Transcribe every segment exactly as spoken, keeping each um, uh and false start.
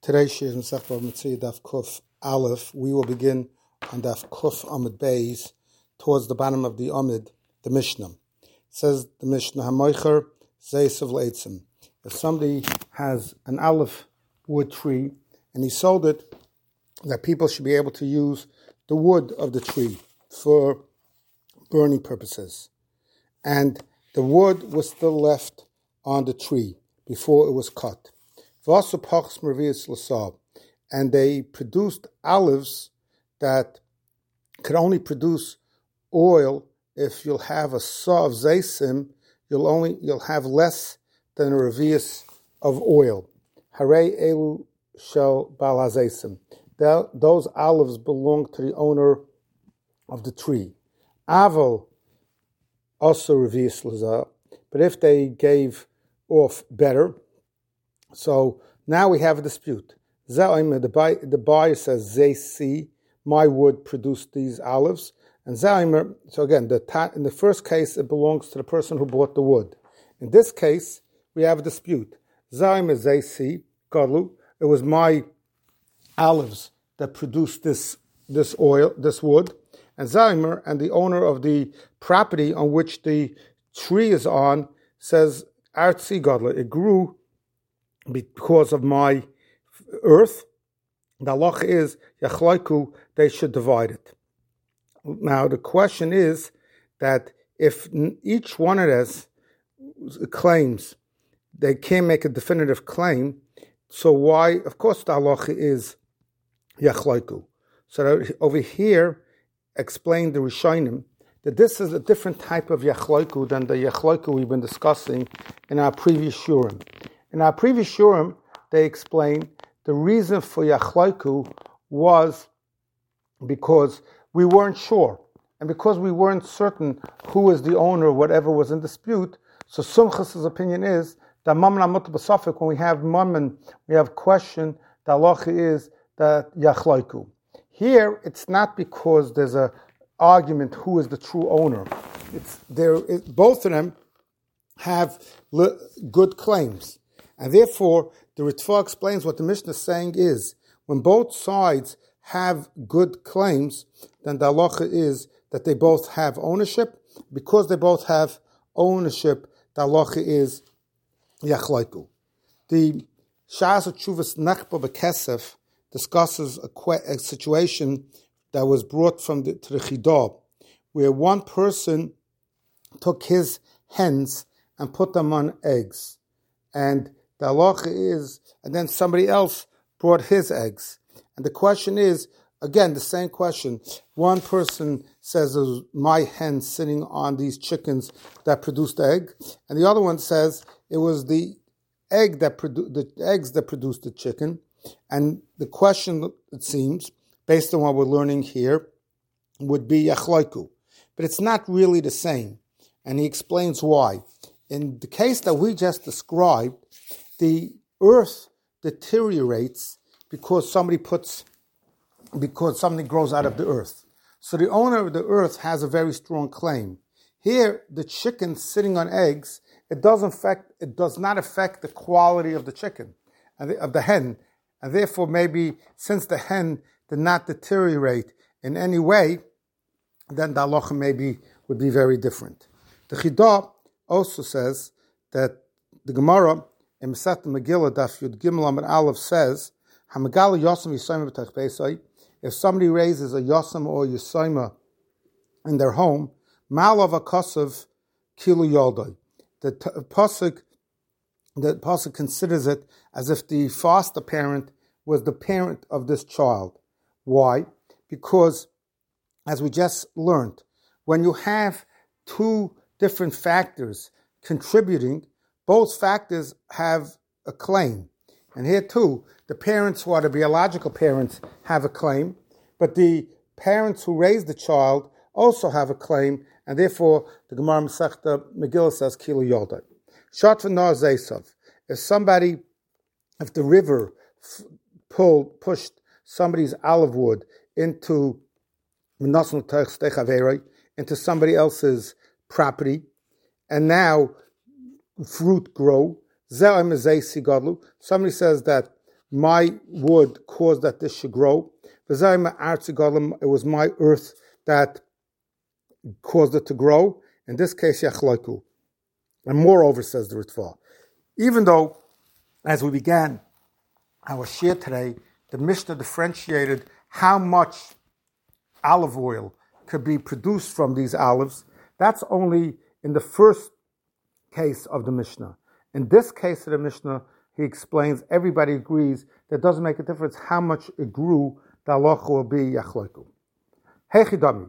Today's shir is Masechet Bava Metzia Daf Kuf Aleph. We will begin on Daf Kuf Amud Beis, towards the bottom of the Amud, the Mishnah. It says the Mishnah, Hamoicher Zeisav Leitzim. If somebody has an Aleph wood tree and he sold it, that people should be able to use the wood of the tree for burning purposes. And the wood was still left on the tree before it was cut. And they produced olives that could only produce oil if you'll have a saw of zaysim, you'll only you'll have less than a revius of oil. Harei elu shel bal hazaysim. Those olives belong to the owner of the tree. Aval also revius lazar, but if they gave off better. So now we have a dispute. The buyer says, Zaysi, my wood produced these olives. And Zaymer, so again, the ta- in the first case, it belongs to the person who bought the wood. In this case, we have a dispute. Zaymer Zaysi, Godlu, it was my olives that produced this this oil, this wood. And Zaymer, and the owner of the property on which the tree is on, says, Artzi Godlu, it grew because of my earth. The halacha is, Yachlaiku, they should divide it. Now, the question is that if each one of us claims, they can't make a definitive claim, so why, of course, the halacha is Yachlaiku. So over here, explain the Rishonim, that this is a different type of Yachlaiku than the Yachlaiku we've been discussing in our previous Shurim. In our previous Shurim, they explained the reason for Yachlaiku was because we weren't sure. And because we weren't certain who is the owner of whatever was in dispute, so Sumchas' opinion is that Mammon HaMutar B'Safek, when we have Mammon, we have question, the halacha is that Yachlaiku. Here, it's not because there's an argument who is the true owner. It's there. It, both of them have le, good claims. And therefore, the Ritva explains what the Mishnah is saying is, when both sides have good claims, then the halacha is that they both have ownership. Because they both have ownership, the halacha is Yachlaiku. The Shas Tshuvas Nechba B'Kesef discusses a, que- a situation that was brought from the, to the Chidah, where one person took his hens and put them on eggs. And the halacha is, and then somebody else brought his eggs. And the question is, again, the same question. One person says, it was my hen sitting on these chickens that produced the egg. And the other one says, it was the egg that produ- the eggs that produced the chicken. And the question, it seems, based on what we're learning here, would be Yachlaiku. But it's not really the same. And he explains why. In the case that we just described, the earth deteriorates because somebody puts, because something grows out of the earth. So the owner of the earth has a very strong claim. Here, the chicken sitting on eggs, it doesn't affect, it does not affect the quality of the chicken, of the hen. And therefore, maybe since the hen did not deteriorate in any way, then the halacha maybe would be very different. The Chidah also says that the Gemara in Masechet Megillah Daf Yud Gimel Amud Aleph says, "Hamagal Yosem Yisayma B'Tach Beisai." If somebody raises a Yosem or Yisayma in their home, Malav Akasav Kilu Yoldai. The t- pasuk, the pasuk considers it as if the foster parent was the parent of this child. Why? Because, as we just learned, when you have two different factors contributing, both factors have a claim. And here too, the parents who are the biological parents have a claim, but the parents who raised the child also have a claim, and therefore the Gemara Masechet Megillah says, Kilu Yoldai. Shat v'nar Zeisav. If somebody, if the river f- pulled, pushed somebody's olive wood into into somebody else's property, and now fruit grow, Somebody says that my wood caused that this should grow. It was my earth that caused it to grow. In this case, yachloiku. And moreover, says the Ritva, even though, as we began our shir today, the Mishnah differentiated how much olive oil could be produced from these olives, that's only in the first case of the Mishnah. In this case of the Mishnah, he explains, everybody agrees that it doesn't make a difference how much it grew, the halacha will be yachloiku. Hechidami.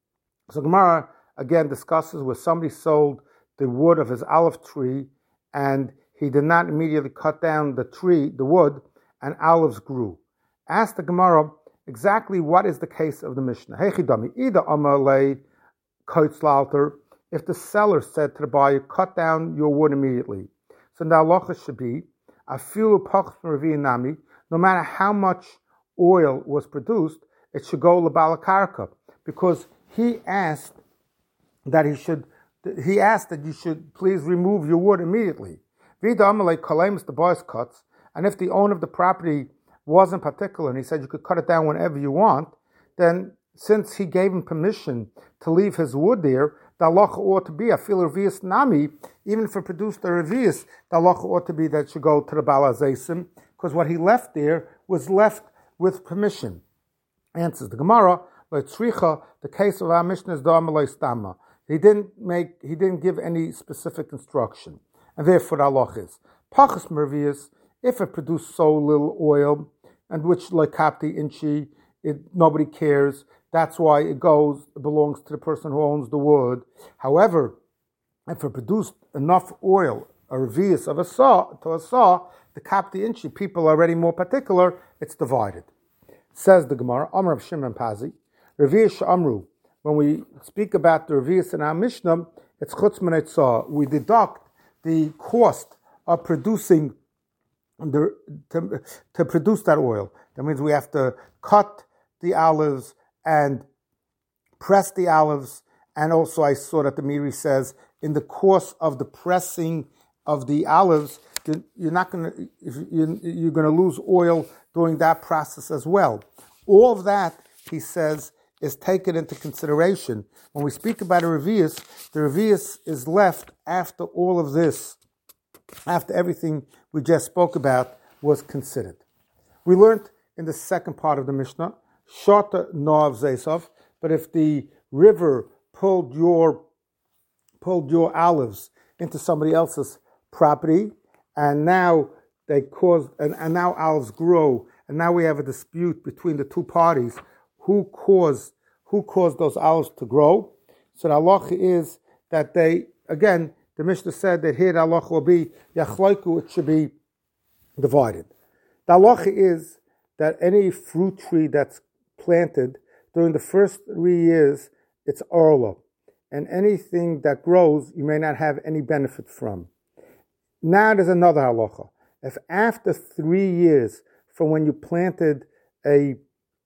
So Gemara again discusses where somebody sold the wood of his olive tree and he did not immediately cut down the tree, the wood, and olives grew. Ask the Gemara exactly what is the case of the Mishnah. Hechidami. Ida amalei koitzlalter. If the seller said to the buyer, cut down your wood immediately. So the halacha should be, afilu pachas nami, no matter how much oil was produced, it should go lebalakarka, because he asked that he should, he asked that you should please remove your wood immediately. Vida amalei kalemus, the boys cuts, and if the owner of the property wasn't particular and he said you could cut it down whenever you want, then since he gave him permission to leave his wood there, the halacha ought to be a fil revius nami, even if it produced a revius, the halacha ought to be that it should go to the Baal HaZeisim, because what he left there was left with permission. Answers the Gemara, the case of our Mishnah is Da'amalei Stama. He didn't make, he didn't give any specific instruction, and therefore the halacha is pachas mervius. If it produced so little oil, and which like kapti inchi, it nobody cares. That's why it goes, it belongs to the person who owns the wood. However, if it produced enough oil, a revius of a saw, to a saw, the kapti inchi, people are already more particular, it's divided. Says the Gemara, Amr of Shimon Pazi, revius amru. When we speak about the revius in our Mishnah, it's chutz min eitzah. We deduct the cost of producing the, to, to produce that oil. That means we have to cut the olives and press the olives, and also I saw that the Miri says in the course of the pressing of the olives, you're not going to you're going to lose oil during that process as well. All of that, he says, is taken into consideration when we speak about a revius. The revius is left after all of this, after everything we just spoke about was considered. We learned in the second part of the Mishnah, Shorter Noav Zeisov, but if the river pulled your pulled your olives into somebody else's property, and now they caused and, and now olives grow, and now we have a dispute between the two parties, who caused who caused those olives to grow. So the halacha is that they, again, the Mishnah said that here the halacha will be yachloiku, it should be divided. The halacha is that any fruit tree that's planted during the first three years, it's orla, and anything that grows, you may not have any benefit from. Now there's another halacha. If after three years from when you planted a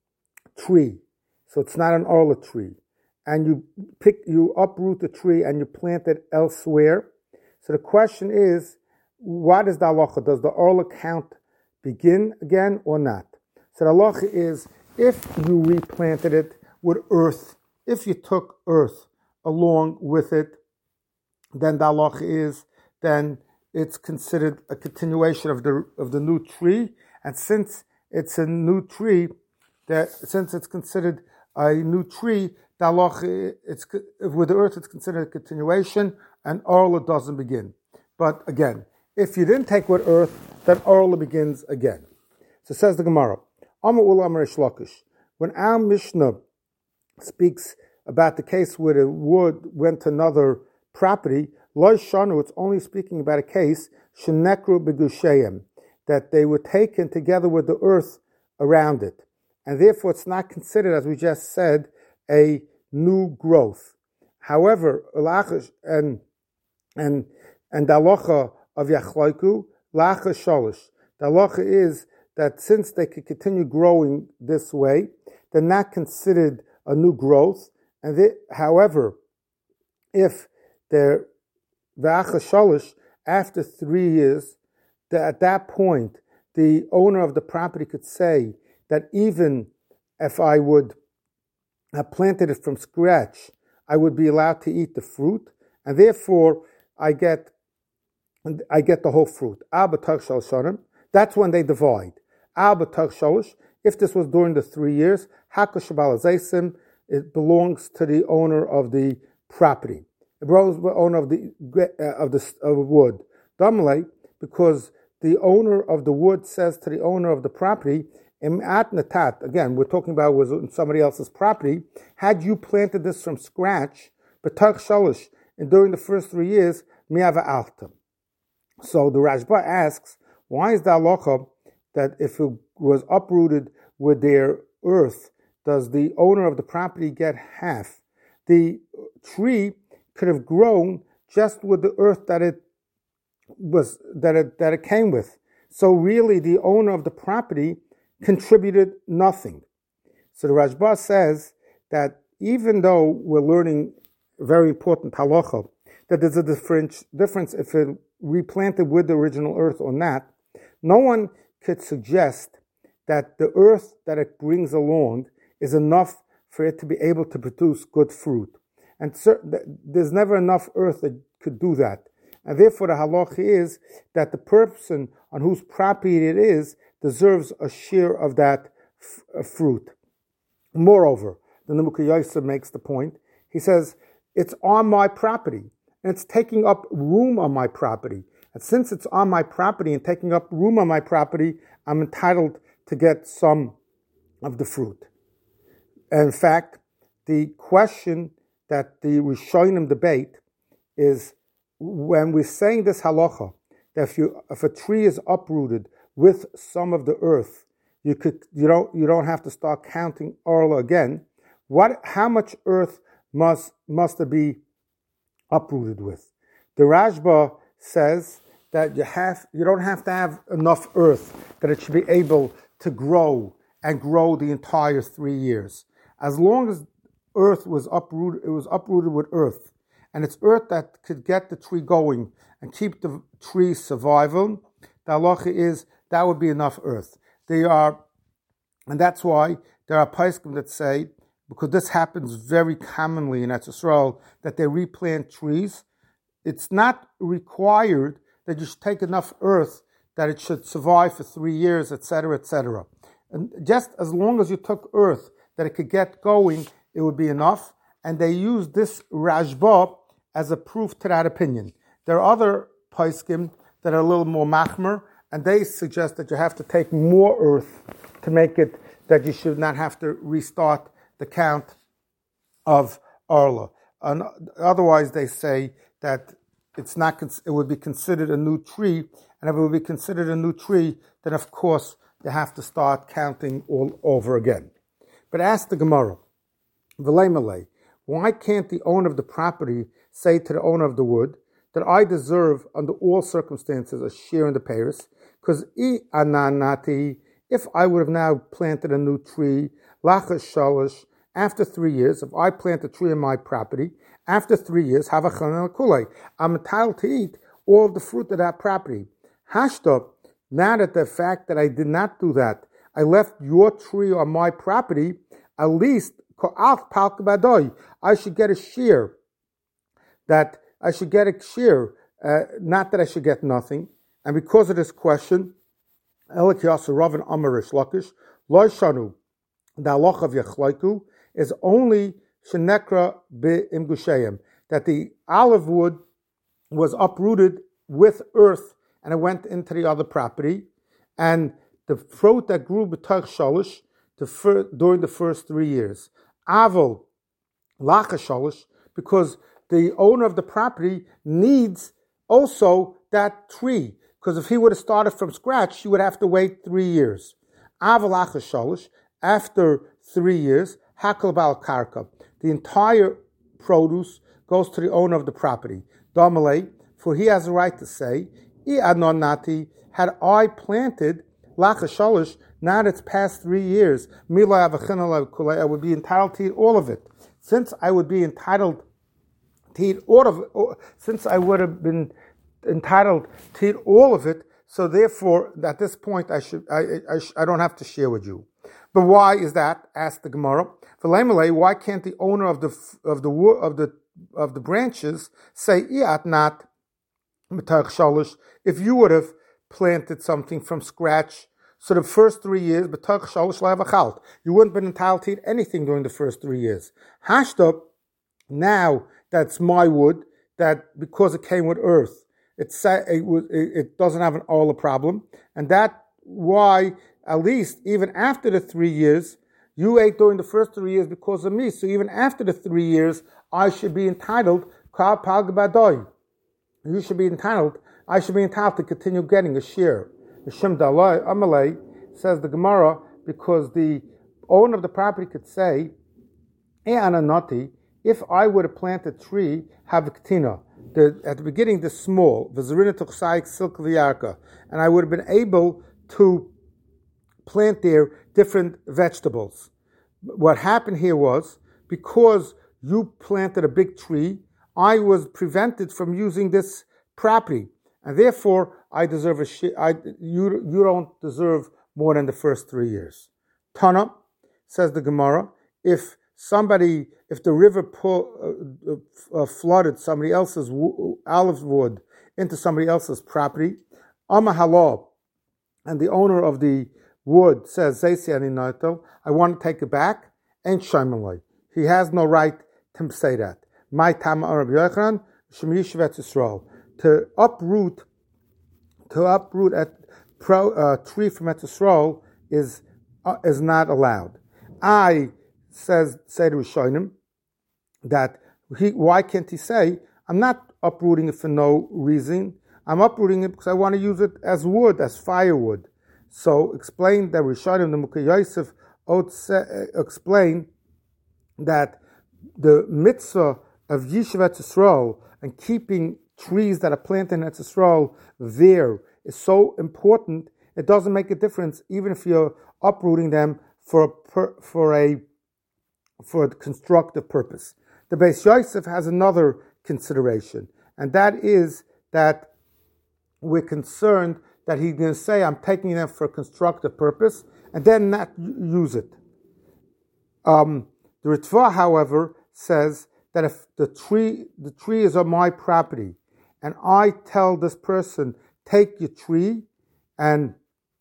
tree, so it's not an orla tree, and you pick, you uproot the tree and you plant it elsewhere. So the question is, what is the halacha? Does the orla count begin again or not? So the halacha is, if you replanted it with earth, if you took earth along with it, then the halacha is, then it's considered a continuation of the of the new tree. And since it's a new tree, that since it's considered a new tree, the halacha, it's with the earth, it's considered a continuation, and orla doesn't begin. But again, if you didn't take with earth, then orla begins again. So says the Gemara, Amar Ula Amar Reish Lakish. When our Mishnah speaks about the case where the wood went to another property, Lo Shanu, it's only speaking about a case, Shenekru Begusheim, that they were taken together with the earth around it. And therefore it's not considered, as we just said, a new growth. However, and and and the halacha of Yachloiku, Lacha Sholish. The halacha is that since they could continue growing this way, they're not considered a new growth. And they, however, if they're V'acha Sholish, after three years, at that point, the owner of the property could say that even if I would have planted it from scratch, I would be allowed to eat the fruit, and therefore I get I get the whole fruit. That's when they divide. If this was during the three years, it belongs to the owner of the property. It belongs to the owner of the uh, of the of wood. Because the owner of the wood says to the owner of the property, again, we're talking about was somebody else's property. Had you planted this from scratch, and during the first three years, miava alta. So the Rashba asks, why is the halacha that if it was uprooted with their earth, does the owner of the property get half? The tree could have grown just with the earth that it was that it that it came with. So really, the owner of the property contributed nothing. So the Rashba says that even though we're learning a very important halacha, that there's a difference difference if it replanted with the original earth or not, no one could suggest that the earth that it brings along is enough for it to be able to produce good fruit. And there's never enough earth that could do that. And therefore the halacha is that the person on whose property it is deserves a share of that f- fruit. Moreover, the Nemuka Yosef makes the point. He says, it's on my property, and it's taking up room on my property. And since it's on my property and taking up room on my property, I'm entitled to get some of the fruit. And in fact, the question that the Rishonim debate is, when we're saying this halacha, that if you if a tree is uprooted with some of the earth, you could you don't you don't have to start counting orla again. What how much earth must must it be uprooted with? The Rashba says that you have you don't have to have enough earth that it should be able to grow and grow the entire three years. As long as earth was uprooted, it was uprooted with earth, and it's earth that could get the tree going and keep the tree survival. The halacha is that would be enough earth. They are, and that's why there are poskim that say, because this happens very commonly in Eretz Yisrael, that they replant trees. It's not required that you should take enough earth that it should survive for three years, et cetera, et cetera. And just as long as you took earth that it could get going, it would be enough. And they use this Rashba as a proof to that opinion. There are other poskim that are a little more machmer, and they suggest that you have to take more earth to make it that you should not have to restart the count of Arla. And otherwise, they say that it's not. It would be considered a new tree, and if it would be considered a new tree, then of course you have to start counting all over again. But ask the Gemara, V'lei malei, why can't the owner of the property say to the owner of the wood that I deserve under all circumstances a share in the payers? Because I ananati, if I would have now planted a new tree, lachas shalosh, after three years, if I plant a tree on my property, after three years, havachan kulei, I'm entitled to eat all of the fruit of that property. Hashta, now that the fact that I did not do that, I left your tree on my property, at least I should get a share. That I should get a share, uh, not that I should get nothing. And because of this question, Elik Yasser Rav and Amarish Lakish, Lo Shanu, the halacha of Yechlaiku, is only Shenekra Be'im Gushayim, that the olive wood was uprooted with earth and it went into the other property, and the fruit that grew b'tach shalish during the first three years. Avol lacha shalish, because the owner of the property needs also that tree, because if he would have started from scratch, he would have to wait three years. Avol lacha shalish, after three years, hakal bal karka, the entire produce goes to the owner of the property. Damalei, for he has a right to say, I adnonati, had I planted lacha shalish, now that it's past three years, I would be entitled to eat all of it. Since I would be entitled to eat all of it, since I would have been entitled to eat all of it, So therefore, at this point, I should I I, I don't have to share with you. But why is that? Asked the Gemara. Why can't the owner of the of the of the of the branches say iat not shalish if you would have planted something from scratch? So the first three years, you wouldn't have been entitled to eat anything during the first three years. Hashtub, now that's my wood, that because it came with earth, it's, it, it doesn't have an oil problem. And that why, at least even after the three years, you ate during the first three years because of me. So even after the three years, I should be entitled, you should be entitled, I should be entitled to continue getting a share. Hashem Dalai Amalei, says the Gemara, because the owner of the property could say, Ananati, if I would have planted a tree, have a ktina, the, at the beginning the small, v'zerina tuchsaik silk v'yarka, and I would have been able to plant there different vegetables. What happened here was, because you planted a big tree, I was prevented from using this property. And therefore, I deserve a sh- I, you, you don't deserve more than the first three years. Tana, says the Gemara, if somebody, if the river pull, uh, uh, flooded somebody else's wo- olive wood into somebody else's property, Amahallah, and the owner of the wood says, I want to take it back, and Shaimalai. He has no right to say that. My Tama Rabbi Yochanan, Shem Yishavet Yisrael. To uproot, to uproot a pro, uh, tree from Eretz Yisrael is uh, is not allowed. I says say to Rishonim that he why can't he say I'm not uprooting it for no reason? I'm uprooting it because I want to use it as wood, as firewood. So explain that Rishonim, the Mukha Yosef, explain that the mitzvah of Yishavet Yisrael and keeping trees that are planted in Eretz Yisrael there is so important. It doesn't make a difference even if you're uprooting them for a per, for a for a constructive purpose. The Beis Yosef has another consideration, and that is that we're concerned that he's going to say, "I'm taking them for a constructive purpose," and then not use it. Um, the Ritva, however, says that if the tree the tree is on my property, and I tell this person, take your tree, and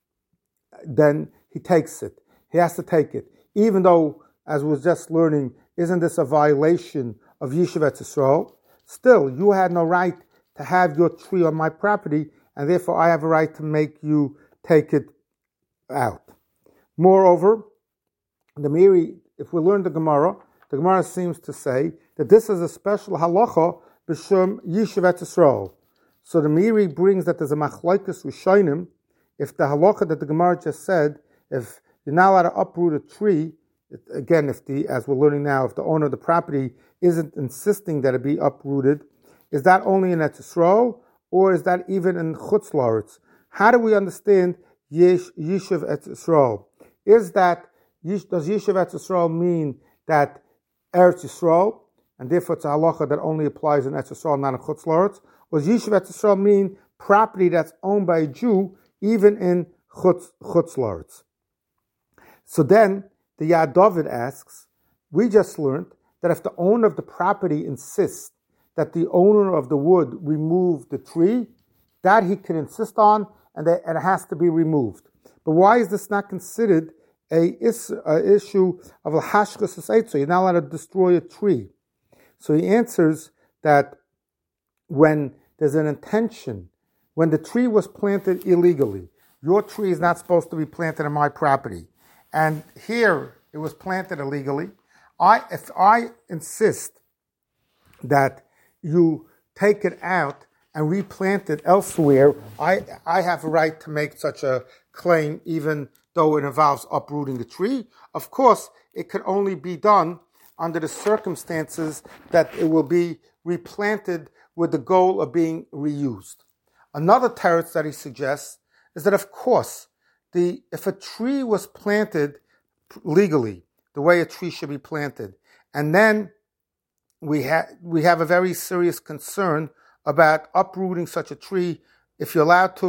then he takes it. He has to take it. Even though, as we were just learning, isn't this a violation of Yishavet Yisrael? Still, you had no right to have your tree on my property, and therefore I have a right to make you take it out. Moreover, the Miri, if we learn the Gemara, the Gemara seems to say that this is a special halacha b'shem Yishavet Yisrael. So the Miri brings that there's a machlokes rishonim. If the halacha that the Gemara just said, if you're not allowed to uproot a tree, again, if the as we're learning now, if the owner of the property isn't insisting that it be uprooted, is that only in Eretz Yisrael or is that even in Chutz La'aretz? How do we understand Yesh, Yishuv Eretz Yisrael? Is that does Yishuv Eretz Yisrael mean that Eretz Yisrael, and therefore it's a halacha that only applies in Eretz Yisrael, not in Chutz La'aretz? Or does Yishuv Eretz Yisrael mean property that's owned by a Jew, even in Chutz, Chutz La'aretz? So then the Yad David asks, we just learned that if the owner of the property insists that the owner of the wood remove the tree, that he can insist on, and that and it has to be removed. But why is this not considered a, is, a issue of a hashkas esaytzo? You're not allowed to destroy a tree. So he answers that when there's an intention, when the tree was planted illegally, your tree is not supposed to be planted on my property, and here it was planted illegally, I if I insist that you take it out and replant it elsewhere, I I have a right to make such a claim, even though it involves uprooting the tree. Of course, it could only be done under the circumstances that it will be replanted with the goal of being reused. Another teretz that he suggests is that, of course, the if a tree was planted legally, the way a tree should be planted, and then we have we have a very serious concern about uprooting such a tree, if you're allowed to,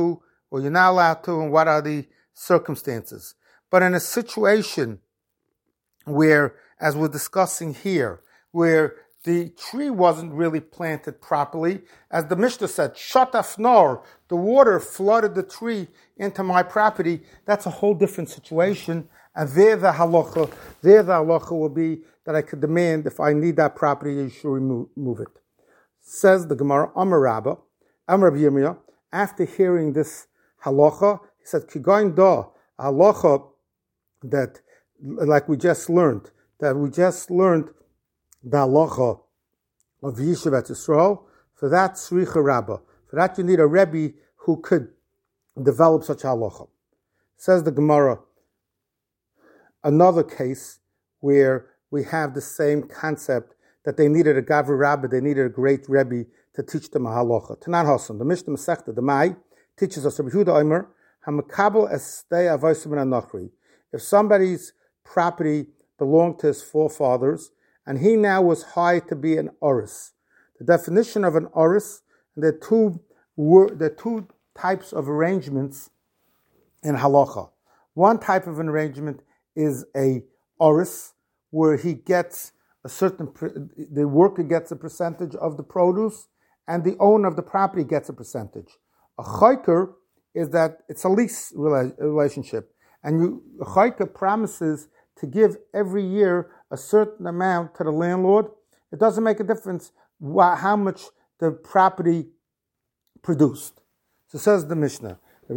or you're not allowed to, and what are the circumstances. But in a situation where, as we're discussing here, where the tree wasn't really planted properly, as the Mishnah said, Shataf nor, the water flooded the tree into my property, that's a whole different situation. And there the halacha, there the halacha will be that I could demand, if I need that property, you should remove, move it. Says the Gemara, Amar Rabba, Amar Rabbi Yirmiyah, after hearing this halacha, he said, Kigain da, halacha that, like we just learned, that we just learned the halacha of Yeshivat Yisrael, for that Tzricha Rabba. For that you need a Rebbe who could develop such halacha. Says the Gemara, another case where we have the same concept that they needed a Gavri Rabba, they needed a great Rebbe to teach them a halacha. Tanan Hasan, the Mishnah Masechta, the Mai, teaches us, Rabbi Yehuda Omer, Hamakabel estei avosim anachri. If somebody's property belonged to his forefathers, and he now was hired to be an oris. The definition of an oris, there are two, there are two types of arrangements in halacha. One type of an arrangement is a oris, where he gets a certain, the worker gets a percentage of the produce, and the owner of the property gets a percentage. A chayker is that it's a lease relationship, and you, a chayker promises to give every year a certain amount to the landlord. It doesn't make a difference how much the property produced. So says the Mishnah,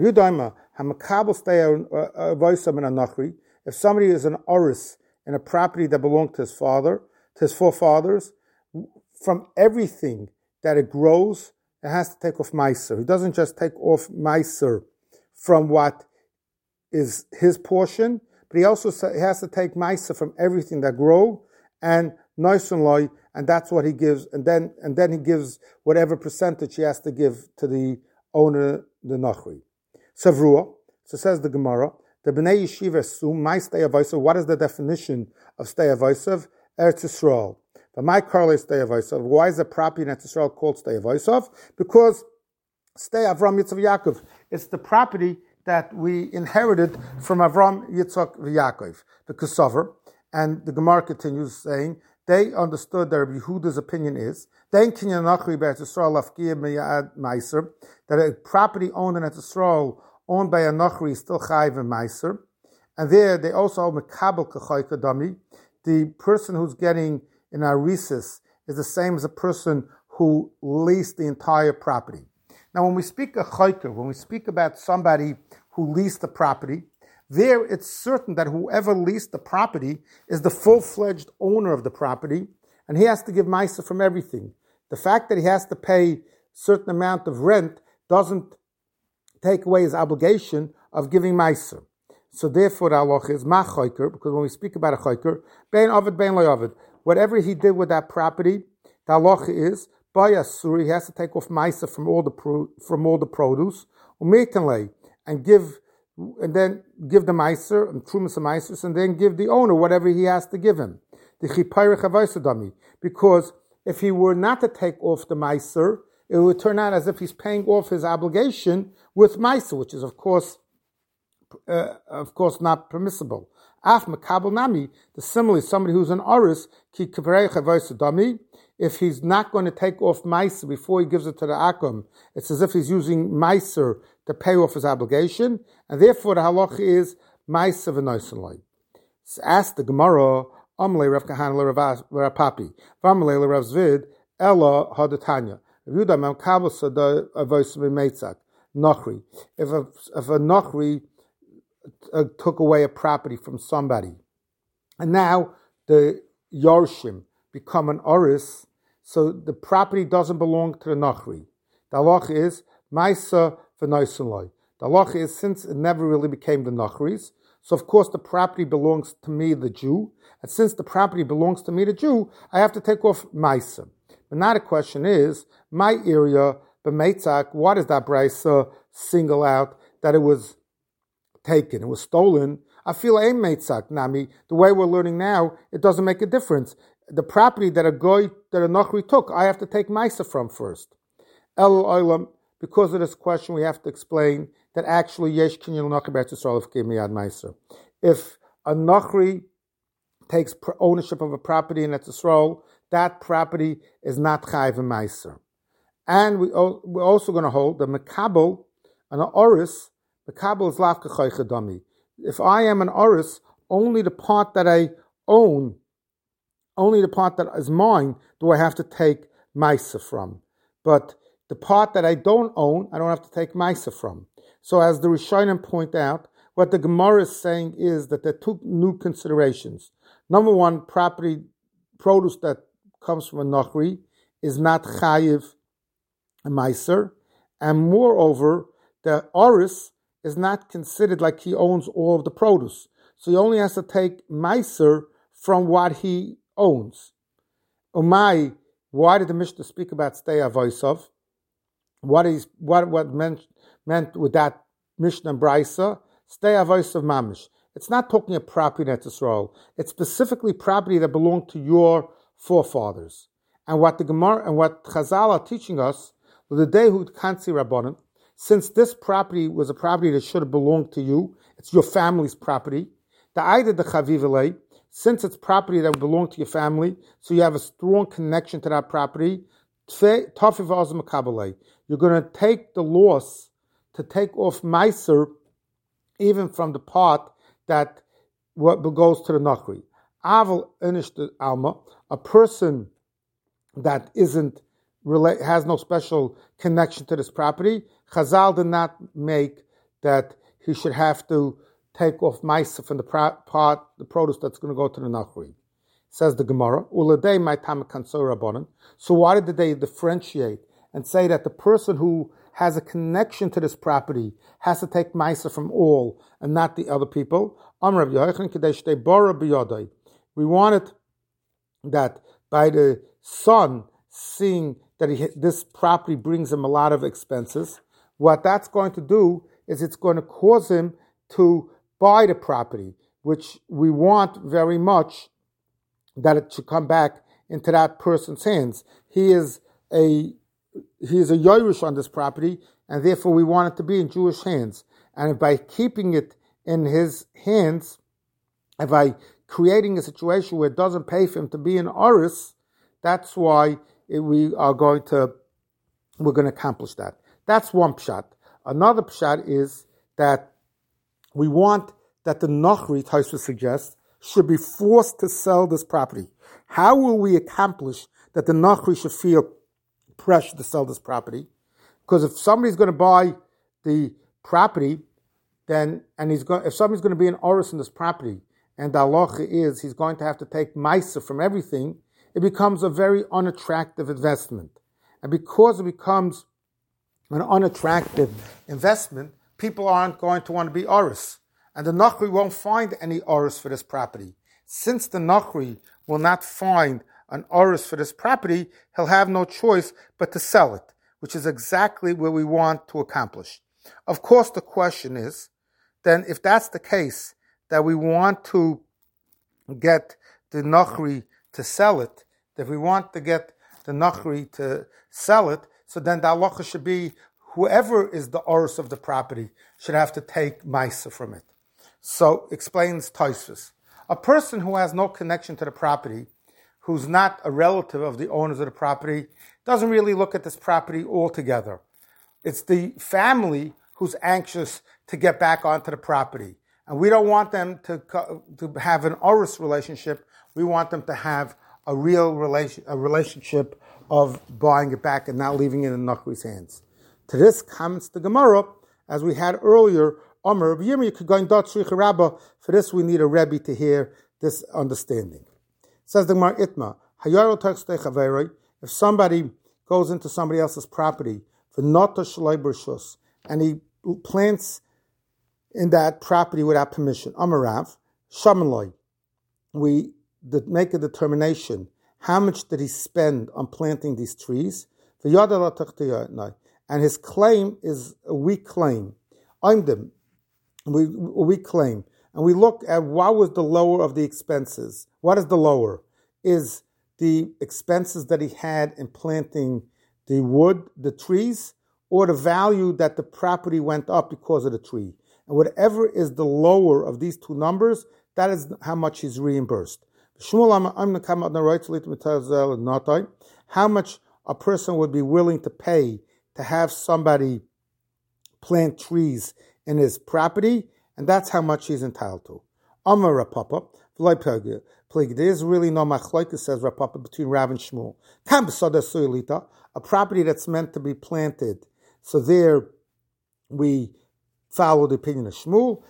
if somebody is an oris in a property that belonged to his father, to his forefathers, from everything that it grows, it has to take off meiser. He doesn't just take off meiser from what is his portion, but he also he has to take meiser from everything that grow and noisen loy, and that's what he gives, and then and then he gives whatever percentage he has to give to the owner, the nachri. Savrua, so says the Gemara, the Bnei Yeshiva assume my stay avosav. What is the definition of stay avosav? Eretz Yisrael. But my Karle stay avosav. Why is the property in Eretz Yisrael called stay avosav? Because stay Avram Yitzchak Yaakov. It's the property that we inherited from Avram Yitzchak Yaakov, the Kosover. And the Gemara continues saying they understood that Rabbi Yehuda's opinion is that a property owned in Eretz Yisrael, owned by a Nachri, is still chayiv and meiser. And there they also hold mekabel k'chayka dami. The person who's getting an arisis is the same as a person who leased the entire property. Now, when we speak of chayka, when we speak about somebody who leased the property, there it's certain that whoever leased the property is the full-fledged owner of the property, and he has to give meiser from everything. The fact that he has to pay a certain amount of rent doesn't take away his obligation of giving meiser. So therefore the halacha is ma chayker, because when we speak about a chayker, bein ovid, bein lo ovid, whatever he did with that property, the halacha is by asuri, he has to take off meiser from all the pro, from all the produce, umeitenle, and give and then give the meiser and trumas and meisers, and then give the owner whatever he has to give him. The chipayre chavaisadami, because if he were not to take off the meiser, it would turn out as if he's paying off his obligation with meiser, which is of course, uh, of course, not permissible. Af makabel nami, the similarly, somebody who's an oris ki kavere chavaisadami, if he's not going to take off meiser before he gives it to the akum, it's as if he's using meiser to pay off his obligation, and therefore the halacha is meiser v'noisenloi. Ask the Gemara, Amle Rav Kahana Rav Papi, Vamle Rav Zvid, Ella Hadatanya. If a if a Nachri uh, took away a property from somebody, and now the Yorshim become an Oris, so the property doesn't belong to the Nachri. The halacha is Maisa v'noisenloi. The halacha is, since it never really became the Nachri's, so of course the property belongs to me, the Jew, and since the property belongs to me, the Jew, I have to take off Maisa. But now the question is, my area, b'meitzak, what does that brisa single out that it was taken, it was stolen? I feel a meitzak, nami. The way we're learning now, it doesn't make a difference. The property that a goy, that a nachri took, I have to take maisa from first. El olam, because of this question, we have to explain that actually yesh kinyan l'nachri b'Eretz Yisrael if gave miyad meiser. If a nachri takes ownership of a property in Eretz Yisrael, that property is not chayiv meiser. And we, we're also going to hold the mekabel, an oris, mekabel is lafka choychadami. If I am an oris, only the part that I own, only the part that is mine, do I have to take meiser from. But the part that I don't own, I don't have to take meiser from. So as the Rishonim point out, what the Gemara is saying is that there are two new considerations. Number one, property, produce that comes from a nachri is not chayiv a meiser, and moreover, the oris is not considered like he owns all of the produce. So he only has to take meiser from what he owns. Umay, why did the Mishnah speak about stay avoisav? What is what what meant meant with that Mishnah and Brisa? Stay avoisav mamish. It's not talking about property in Eretz Yisrael. It's specifically property that belonged to your forefathers. And what the Gemara and what Chazal are teaching us, the day who kansi rabbanon, since this property was a property that should have belonged to you, it's your family's property. The Aida de Chavivele, since it's property that belonged to your family, so you have a strong connection to that property, you're going to take the loss to take off meiser, even from the part that what goes to the nachri. Aval inish the alma, a person that isn't has no special connection to this property, Chazal did not make that he should have to take off meiser from the part, the produce that's going to go to the nachri. Says the Gemara, Uladei my tam kansor rabbanon. So why did they differentiate and say that the person who has a connection to this property has to take meiser from all and not the other people? We wanted that by the son seeing that he, this property brings him a lot of expenses, what that's going to do is it's going to cause him to buy the property, which we want very much that it should come back into that person's hands. He is a he is a Yerush on this property, and therefore we want it to be in Jewish hands. And by keeping it in his hands, and by creating a situation where it doesn't pay for him to be an Oris, that's why it, we are going to we're going to accomplish that. That's one pshat. Another pshat is that we want that the Nachri, Tosfos suggests, should be forced to sell this property. How will we accomplish that the Nachri should feel pressure to sell this property? Because if somebody's going to buy the property, then and he's going, if somebody's going to be an oris in this property, and the halacha is he's going to have to take meiser from everything, it becomes a very unattractive investment. And because it becomes an unattractive investment, people aren't going to want to be oris. And the Nachri won't find any oris for this property. Since the Nachri will not find an oris for this property, he'll have no choice but to sell it, which is exactly what we want to accomplish. Of course, the question is, then if that's the case, that we want to get the Nachri to sell it, if we want to get the Nachri to sell it, so then the halacha should be whoever is the oris of the property should have to take meiser from it. So, explains Tosfos. A person who has no connection to the property, who's not a relative of the owners of the property, doesn't really look at this property altogether. It's the family who's anxious to get back onto the property. And we don't want them to, to have an oris relationship. We want them to have a real relation, a relationship of buying it back and not leaving it in Nachri's hands. To this comes the Gemara, as we had earlier, Omer, you could go in dot shricha rabba. For this, we need a Rebbe to hear this understanding. Says the Gemara Itma, Hayaro Takstei Chaveroi, if somebody goes into somebody else's property, for Nota Shalai Bershus, and he plants in that property without permission, Amarav, Shamanloi, we make a determination, how much did he spend on planting these trees? And his claim is a weak claim. I'm them. We we claim, and we look at what was the lower of the expenses. What is the lower? Is the expenses that he had in planting the wood, the trees, or the value that the property went up because of the tree. And whatever is the lower of these two numbers, that is how much he's reimbursed. How much a person would be willing to pay to have somebody plant trees in his property, and that's how much he's entitled to. Amar Rapapa, there is really no machlokes, says Rapapa, between Rav and Shmuel. A property that's meant to be planted, so there we follow the opinion of Shmuel.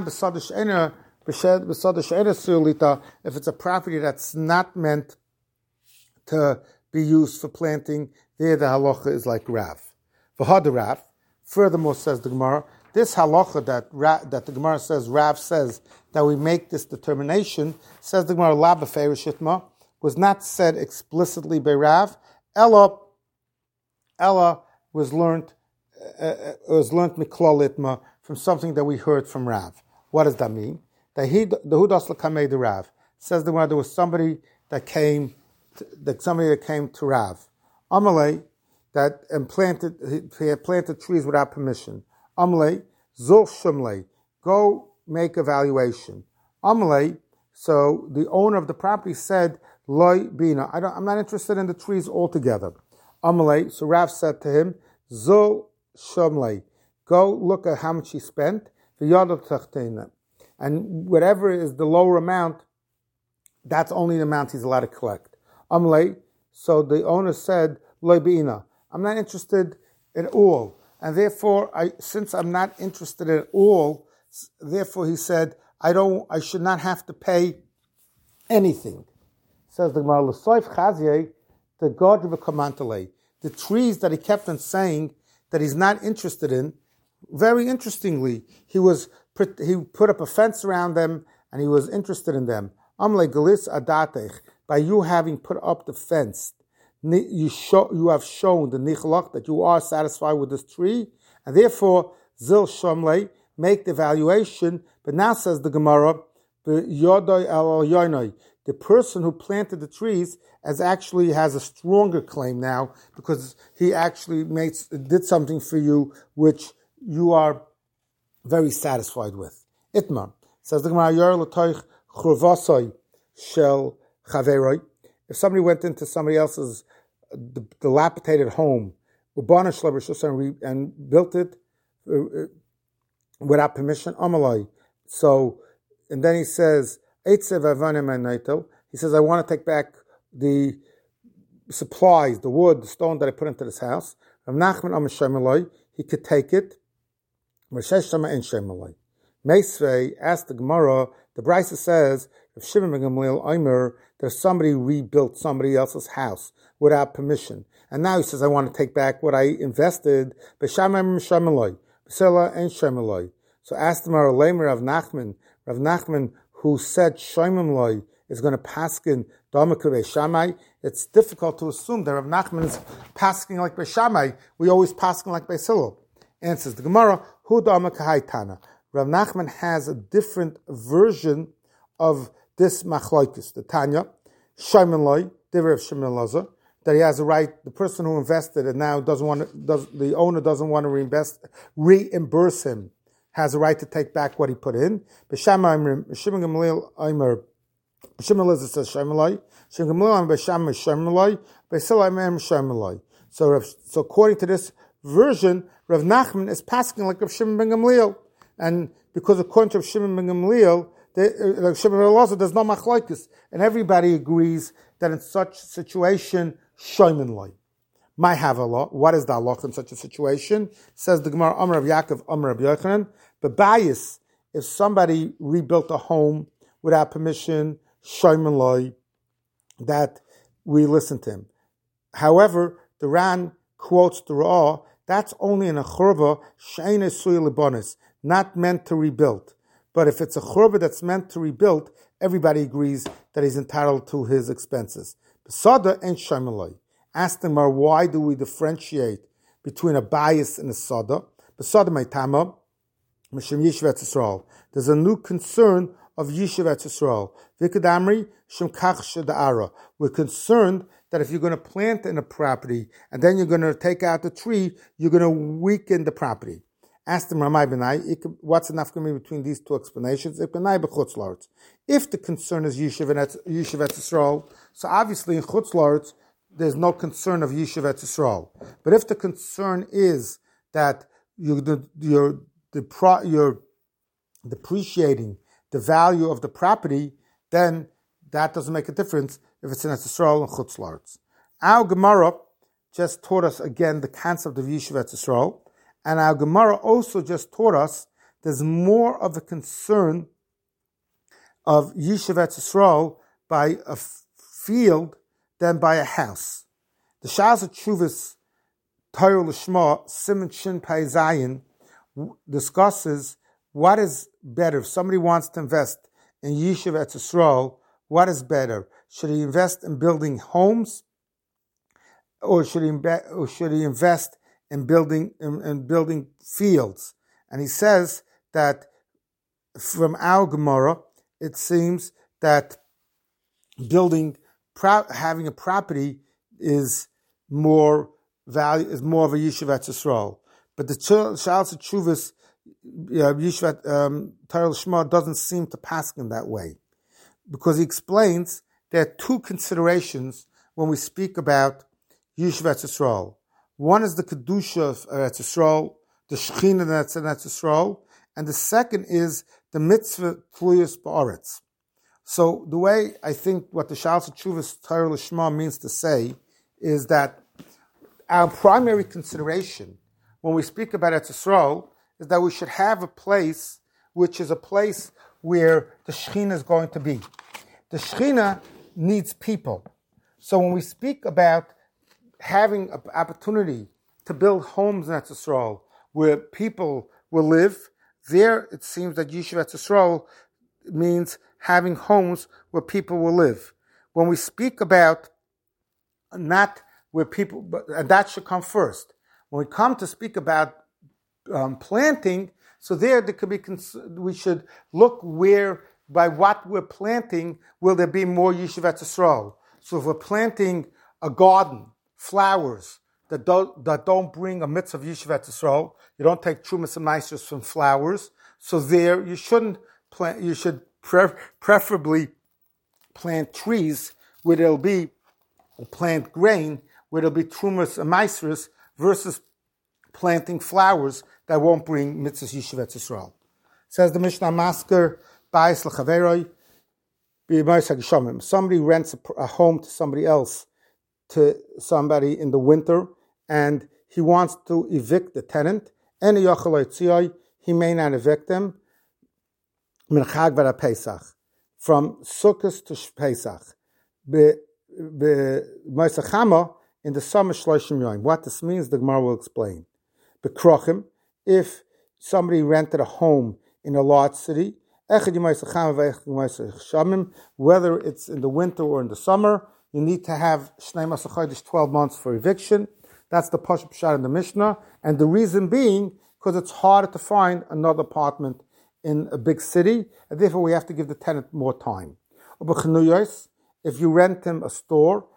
If it's a property that's not meant to be used for planting, there the halacha is like Rav. V'had Rav. Furthermore, says the Gemara, this halacha that Ra, that the Gemara says, Rav says that we make this determination, says the Gemara, La b'feirishitma, was not said explicitly by Rav. Ella, Ella was learned, uh, was learned miklolitma, from something that we heard from Rav. What does that mean? That he, the hudas l'kamei the Rav, says the Gemara, there was somebody that came, to, that somebody that came to Rav. Amalei, that and planted, he had planted trees without permission. Amalei, zul shumlei, go make a valuation. Amalei, so the owner of the property said, loy bina, I don't, I'm not interested in the trees altogether. Amalei, so Rav said to him, zul shumlei, go look at how much he spent, and whatever is the lower amount, that's only the amount he's allowed to collect. Amalei, so the owner said, loy bina, I'm not interested at all. And therefore, I, since I'm not interested at all, therefore he said, I don't, I should not have to pay anything. Says the Gemara, L'soif Chazyeh, the God of a Kamantale. The trees that he kept on saying that he's not interested in, very interestingly, he was he put up a fence around them and he was interested in them. Amle Galis Adatech, by you having put up the fence, you show, you have shown the nichlach that you are satisfied with this tree, and therefore zil shomlei, make the valuation. But now says the Gemara, the person who planted the trees as actually has a stronger claim now because he actually makes did something for you which you are very satisfied with. Itmar says the Gemara, yor l'toich churvasoi shel chaveroi. If somebody went into somebody else's dilapidated home and built it without permission, amalai. So, and then he says, he says, I want to take back the supplies, the wood, the stone that I put into this house. Rav Nachman, he could take it. Meisvei asked the Gemara, the Brisa says, if Shimon ben Gamliel Omer, there's somebody rebuilt somebody else's house without permission. And now he says, I want to take back what I invested. So ask the Gemara, Lamer Rav Nachman, Rav Nachman, who said Shomim Loi is going to paskin Dama Beishamai. It's difficult to assume that Rav Nachman is pasking like Beishamai. We always paskin like Beis Hillel. Answers the Gemara, Hu Dama Kahaitana. Rav Nachman has a different version of this machlokes. The Tanya, Shomim Loi, Divrei of Shimon Elazar, that he has a right. The person who invested and now doesn't want to, does the owner doesn't want to reinvest, reimburse him, has a right to take back what he put in. B'Shama Shimon Gamliel Omer, Shimon Elazar says Shemelai. Shimon Gamliel Omer B'Shama Shemelai. B'Sila Omer Shemelai. So, so according to this version, Rav Nachman is passing like Rav Shimon ben Gamliel, and because according to Rav Shimon ben Gamliel, Rav Shimon ben Elazar there's no machlokes, and everybody agrees that in such situation, Shomim Loi. My have a law. What is the halach in such a situation? Says the Gemara, Amar Rav Yaakov, Amar Rav Yochanan. But bias, if somebody rebuilt a home without permission, Shomim Loi, that we listen to him. However, the Ran quotes the Ra'ah, that's only in a churva, she'ein esui libonis, not meant to rebuild. But if it's a churva that's meant to rebuild, everybody agrees that he's entitled to his expenses. Besada and Shomim Loi. Ask them, why do we differentiate between a bias and a sada? Besada my tama, Mishem Yishvat Yisrael. There's a new concern of Yishuv Eretz Yisrael. Vikadamri Shem Kach Shada'ara. We're concerned that if you're going to plant in a property and then you're going to take out the tree, you're going to weaken the property. Ask the Ramai Benai, what's enough to me between these two explanations? If the concern is Yishuv Eretz Yisrael, so obviously in Chutz La'aretz, there's no concern of Yishuv Eretz Yisrael. But if the concern is that you're, you're, you're depreciating the value of the property, then that doesn't make a difference if it's in Eretz Yisrael and Chutz La'aretz. Our Gemara just taught us again the concept of Yishuv Eretz Yisrael, and our Gemara also just taught us there's more of a concern of Yishuv Eretz Yisrael by a field than by a house. The Shas Chuvas Torah Lishma Siman Shin Pei Zayin discusses what is better. If somebody wants to invest in Yishuv Eretz Yisrael, what is better? Should he invest in building homes, or should he, imbe- or should he invest in building in, in building fields? And he says that from our Gemara, it seems that building, pro- having a property is more value, is more of a Yishuv Eretz Yisrael. But the Sha'al Chuvas Yishuv um, Torah Lishma doesn't seem to pass in that way, because he explains there are two considerations when we speak about Yishuv Eretz Yisrael. One is the Kedusha of Eretz Yisrael, the Shechina that's in Eretz Yisrael, and the second is the Mitzvah Tluyus Ba'aretz. So the way I think what the Sha'al Chuvas Torah Lishma means to say is that our primary consideration when we speak about Eretz Yisrael is that we should have a place which is a place where the Shechina is going to be. The Shechina needs people. So when we speak about having an opportunity to build homes in Eretz Yisrael where people will live, there it seems that Yishuv Eretz Yisrael means having homes where people will live. When we speak about not where people, but and that should come first. When we come to speak about um, planting, so there, there could be. Cons- we should look where, by what we're planting, will there be more Yishuv Eretz Yisrael. So if we're planting a garden, flowers that don't that don't bring a mitzvah of Yishuv Eretz Yisrael, you don't take trumas and meisters from flowers. So there, you shouldn't plant. You should pre- preferably plant trees where there'll be, or plant grain where there'll be trumas and meisters, versus planting flowers that won't bring mitzvahs Yishuv Eretz Yisrael. Says the Mishnah, Masker Bais L'Chaveroi B'Yimos HaGeshamim. Somebody rents a, a home to somebody else, to somebody in the winter, and he wants to evict the tenant. Eni Yochel Yitzioi, he may not evict him. Min Chag V'Ra Pesach, from Sukkot to Pesach. B'Yimos HaChama, in the summer Shloshim Yom. What this means, the Gemara will explain. B'Krochim, if somebody rented a home in a large city, whether it's in the winter or in the summer, you need to have Shnei Masach Chodesh, twelve months for eviction. That's the Pashup Pshat in the Mishnah. And the reason being, because it's harder to find another apartment in a big city, and therefore we have to give the tenant more time. If you rent him a store,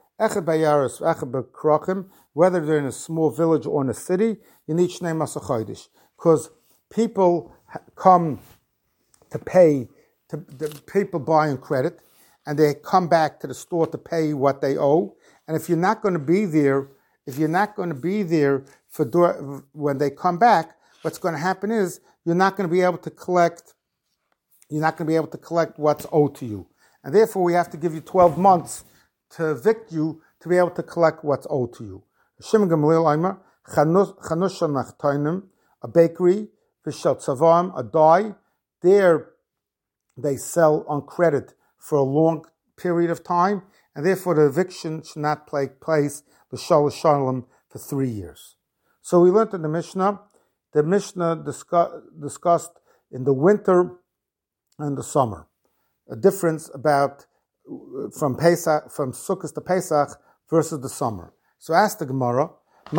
whether they're in a small village or in a city, you need Shnei Masach Chodesh, because people come to pay, to, the people buy on credit, and they come back to the store to pay what they owe. And if you're not going to be there, if you're not going to be there for when they come back, what's going to happen is you're not going to be able to collect. You're not going to be able to collect what's owed to you, and therefore we have to give you twelve months to evict you to be able to collect what's owed to you. Shimon Gamliel Aimer, Chanusha Nachtainim, a bakery, Vishal Tzavam, a dye. There they sell on credit for a long period of time, and therefore the eviction should not take place l'shalosh shalom for three years. So we learned in the Mishnah, the Mishnah discuss, discussed in the winter and the summer, a difference about from Pesach, from Sukkot to Pesach versus the summer. So ask the Gemara,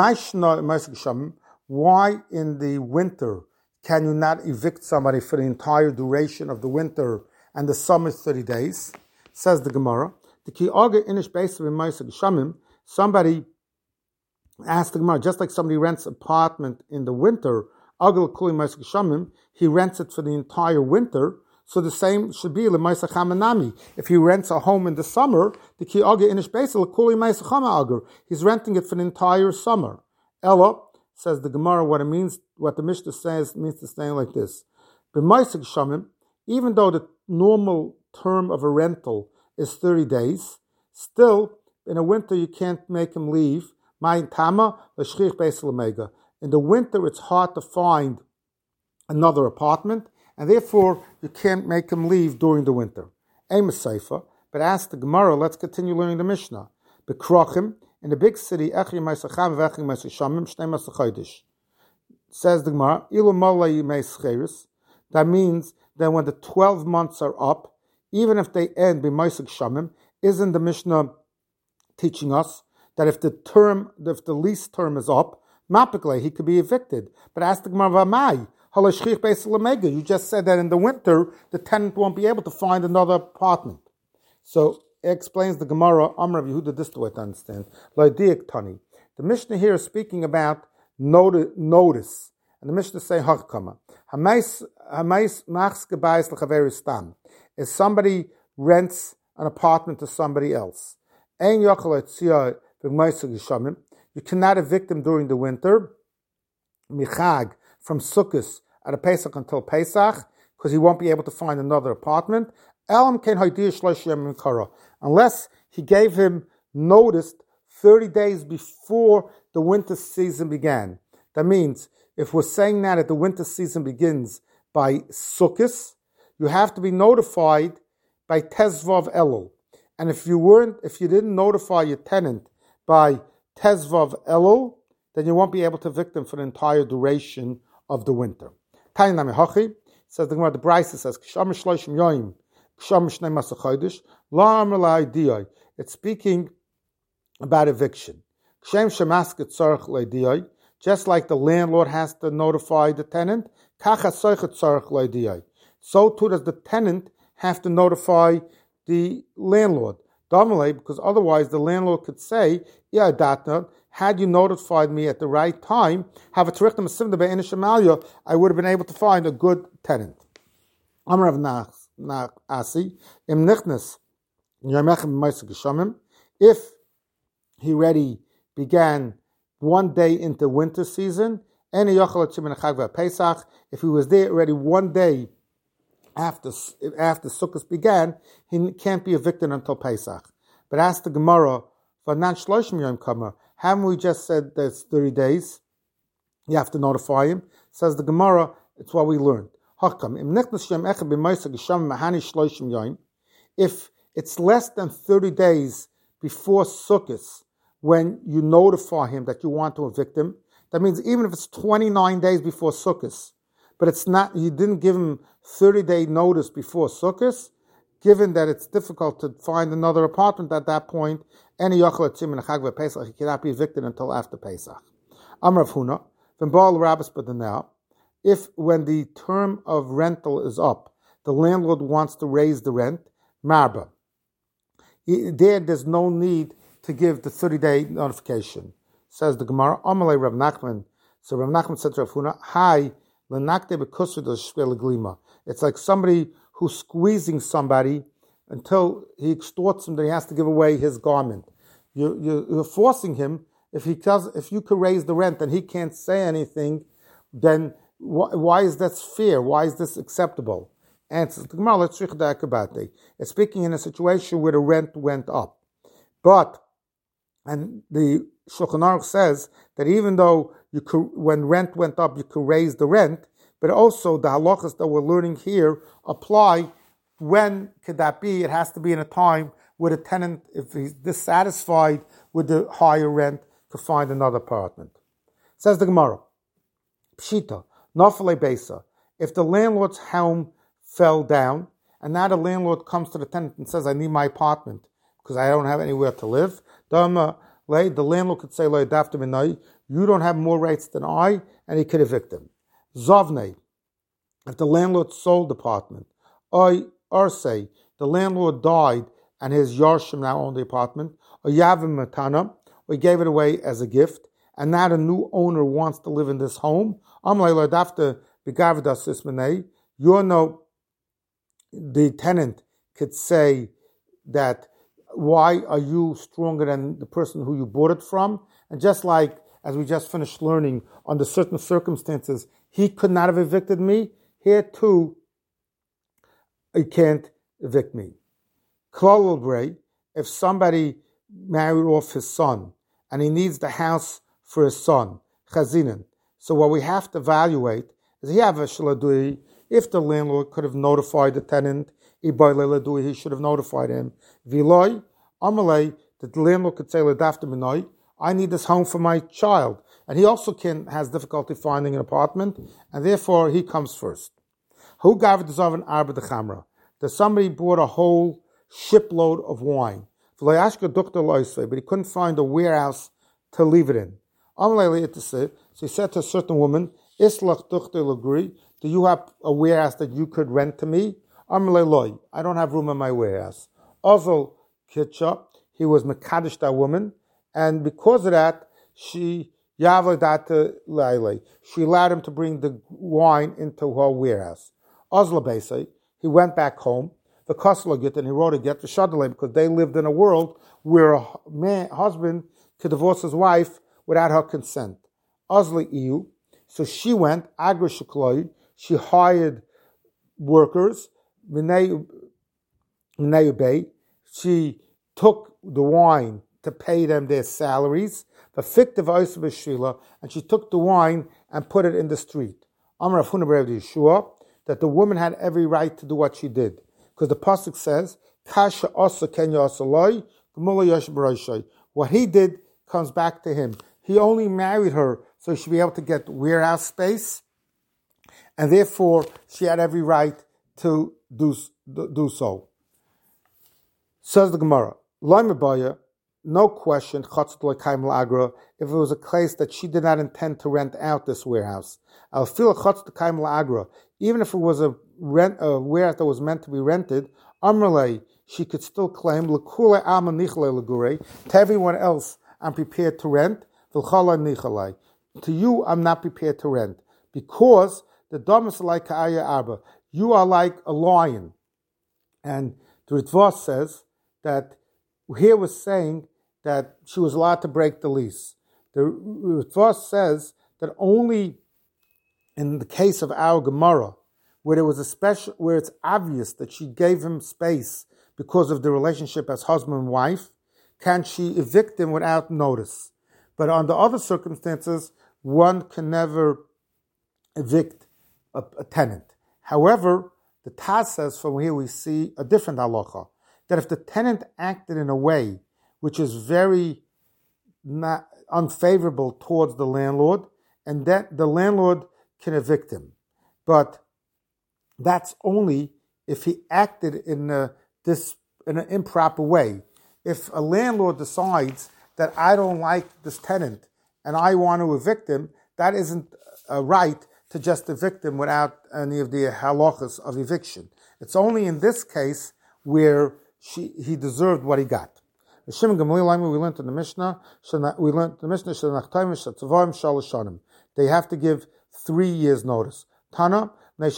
why in the winter can you not evict somebody for the entire duration of the winter, and the summer is thirty days. Says the Gemara, the ki aga inish basiv in Ma'aseh Geshamim. Somebody asked the Gemara, just like somebody rents an apartment in the winter, agel kuli Ma'aseh Geshamim, he rents it for the entire winter. So the same should be l'Ma'aseh Chamanami. If he rents a home in the summer, the ki aga inish basiv kuli Ma'aseh Chama ager. He's renting it for the entire summer. Ella, says the Gemara, what it means, what the Mishnah says means to say like this: B'Ma'aseh Geshamim, even though the normal term of a rental is thirty days, still in a winter you can't make him leave. In the winter it's hard to find another apartment, and therefore you can't make him leave during the winter. But ask the Gemara, let's continue learning the Mishnah. Bekrochim, in the big city, says the Gemara, that means that when the twelve months are up, even if they end b'Ma'aseh Geshamim, isn't the Mishnah teaching us that if the term, if the lease term is up, mapikle, he could be evicted? But ask the Gemara, V'amai, you just said that in the winter the tenant won't be able to find another apartment. So it explains the Gemara, Amrav Yehuda, this the way to understand. The Mishnah here is speaking about notice. And the Mishnah say, Hakama. If somebody rents an apartment to somebody else, you cannot evict him during the winter, Michag, from Sukkot at a Pesach until Pesach, because he won't be able to find another apartment, unless he gave him notice thirty days before the winter season began. That means, if we're saying now that the winter season begins by Sukkot, you have to be notified by Tezvav Elul. And if you weren't, if you didn't notify your tenant by Tezvav Elul, then you won't be able to evict him for the entire duration of the winter. Tainami Hachi says the Gemara, the Brisa says, Ksham Shloshim Yoim, Ksham Shnei Masach Chodesh, La Amar La'idiyai. It's speaking about eviction. Kshem Shemasket Tzarech La'idiyai. Just like the landlord has to notify the tenant, so too does the tenant have to notify the landlord. Because otherwise the landlord could say, yeah, Datna, had you notified me at the right time, have a I would have been able to find a good tenant. If he already began one day into winter season, if he was there already one day after after Sukkot began, he can't be evicted until Pesach. But ask the Gemara, haven't we just said that it's thirty days? You have to notify him. Says the Gemara, it's what we learned. If it's less than thirty days before Sukkot, when you notify him that you want to evict him, that means even if it's twenty-nine days before Sukkot, but it's not, you didn't give him thirty-day notice before Sukkot, given that it's difficult to find another apartment at that point, any yochel etzim in a chag v'pesach, he cannot be evicted until after Pesach. Amrav Huna, when Baal Rabbis Badanel, if when the term of rental is up, the landlord wants to raise the rent, marba. There, there's no need to give the thirty-day notification. Says the Gemara, Amalei Rav Nachman. So Rav Nachman said to Rav Huna, Hi, lenakte bekusud glima. It's like somebody who's squeezing somebody until he extorts him that he has to give away his garment. You, you, you're forcing him. If he tells, if you could raise the rent and he can't say anything, then wh- why is that fair? Why is this acceptable? And the Gemara, let's read about it. It's speaking in a situation where the rent went up. But, and the Shulchan Aruch says that even though you could, when rent went up, you could raise the rent, but also the halachas that we're learning here apply. When could that be? It has to be in a time where the tenant, if he's dissatisfied with the higher rent, could find another apartment. Says the Gemara, Pshita, Nafale Besa. If the landlord's home fell down, and now the landlord comes to the tenant and says, I need my apartment because I don't have anywhere to live, the landlord could say, you don't have more rights than I, and he could evict him. Zovnei, if the landlord sold the apartment, or Arsay, the landlord died and his Yarshim now owned the apartment, or Yavim Matana, or he gave it away as a gift, and now the new owner wants to live in this home, you know, the tenant could say that, why are you stronger than the person who you bought it from? And just like, as we just finished learning, under certain circumstances, he could not have evicted me, here too, he can't evict me. If somebody married off his son, and he needs the house for his son, chazinin. So what we have to evaluate is, he have a shaladui. If the landlord could have notified the tenant, he should have notified him. Viloi, amalei, that the landlord could say, I need this home for my child. And he also can has difficulty finding an apartment, and therefore he comes first. Who gave the Zavan Arba de Chamra? That somebody bought a whole shipload of wine. But he couldn't find a warehouse to leave it in. So he said to a certain woman, do you have a warehouse that you could rent to me? I don't have room in my warehouse. Also, he was Mekadesh, that woman, and because of that, she she allowed him to bring the wine into her warehouse. He went back home, the Kosla get, and he wrote a get to Shadaleh, because they lived in a world where a man, husband could divorce his wife without her consent. Ozli Iyu. So she went, Agra Shekloid, she hired workers, Minei Bay, she took the wine to pay them their salaries, the fictive Shila, and she took the wine and put it in the street. Amar Afuna Yeshua, that the woman had every right to do what she did. Because the pasuk says, Kasha Osa Kenya Osaloi, what he did comes back to him. He only married her so she should be able to get warehouse space, and therefore she had every right to do, do so. Says the Gemara, no question, if it was a case that she did not intend to rent out this warehouse. Even if it was a rent a warehouse that was meant to be rented, she could still claim to everyone else, I'm prepared to rent. To you, I'm not prepared to rent. Because the Domus like Ka'aya Arba, you are like a lion. And the Ritva says that here was saying that she was allowed to break the lease. The Ritva says that only in the case of our Gemara, where there was a special, where it's obvious that she gave him space because of the relationship as husband and wife, can she evict him without notice. But under other circumstances, one can never evict a, a tenant. However, the Taz says from here we see a different halacha, that if the tenant acted in a way which is very not unfavorable towards the landlord, and that the landlord can evict him. But that's only if he acted in a, this in an improper way. If a landlord decides that I don't like this tenant and I want to evict him, that isn't a right to just evict him without any of the halachas of eviction. It's only in this case where she, he deserved what he got. We learned in the Mishnah, we learned in the Mishnah, they have to give three years notice. Tana,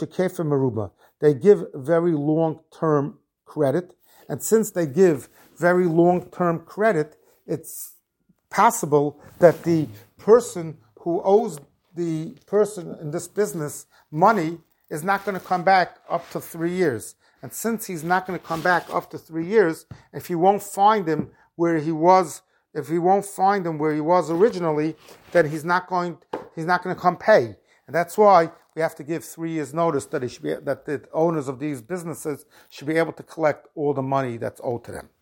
they give very long-term credit, and since they give very long-term credit, it's possible that the person who owes the person in this business money is not going to come back up to three years. And since he's not going to come back up to three years, if he won't find him where he was, if he won't find him where he was originally, then he's not going, he's not going to come pay. And that's why we have to give three years notice that he should be, that the owners of these businesses should be able to collect all the money that's owed to them.